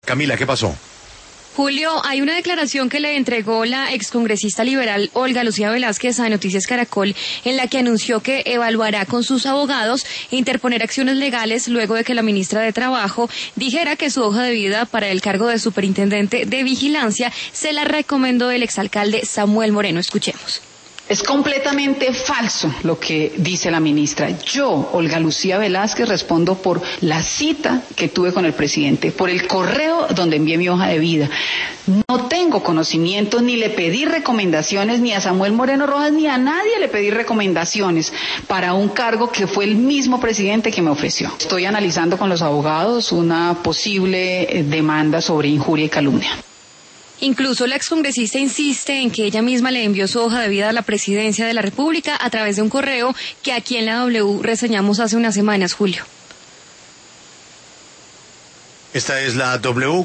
Camila, ¿qué pasó? Julio, hay una declaración que le entregó la excongresista liberal Olga Lucía Velázquez a Noticias Caracol, en la que anunció que evaluará con sus abogados interponer acciones legales luego de que la ministra de Trabajo dijera que su hoja de vida para el cargo de superintendente de vigilancia se la recomendó el exalcalde Samuel Moreno. Escuchemos. Es completamente falso lo que dice la ministra. Yo, Olga Lucía Velázquez, respondo por la cita que tuve con el presidente, por el correo donde envié mi hoja de vida. No tengo conocimiento, ni le pedí recomendaciones, ni a Samuel Moreno Rojas, ni a nadie le pedí recomendaciones para un cargo que fue el mismo presidente que me ofreció. Estoy analizando con los abogados una posible demanda sobre injuria y calumnia. Incluso la excongresista insiste en que ella misma le envió su hoja de vida a la presidencia de la República a través de un correo que aquí en la W reseñamos hace unas semanas, Julio. Esta es la W.